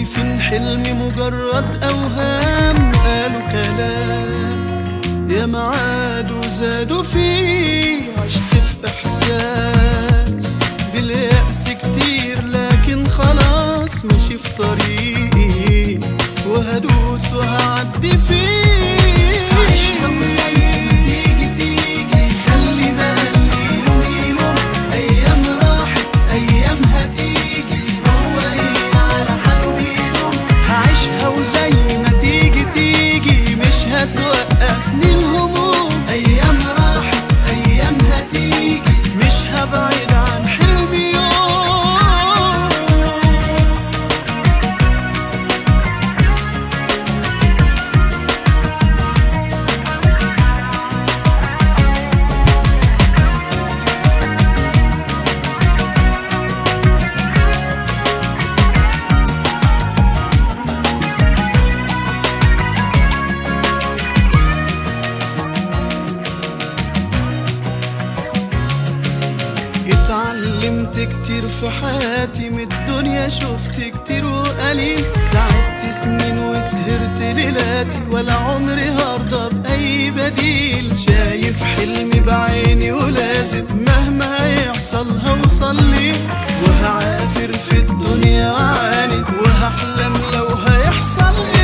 شايفين حلمي مجرد أوهام، قالوا كلام يا معاد وزادوا فيه. عشت في إحساس باليأس كتير، لكن خلاص ماشي في طريقي وهدوس وهعدي فيه. عيشها وزي ما تيجي تيجي، خلي بالي له أيام راحت أيام هتيجي، هو إيه على حاله بيدوم. هعيشها وزي ما تيجي تيجي، مش هتوقفني الهموم. أيام راحت أيام هتيجي، مش هبعد عن حلمي يوم. اتعلمت كتير في حياتي من الدنيا، شفت كتير وقليل، تعبت سنين وسهرت ليلاتي، ولا عمري هرضى بأي بديل. شايف حلمي بعيني ولازم مهما هيحصل هوصل ليه، وهعافر في الدنيا وعاند وهحلم لو هيحصل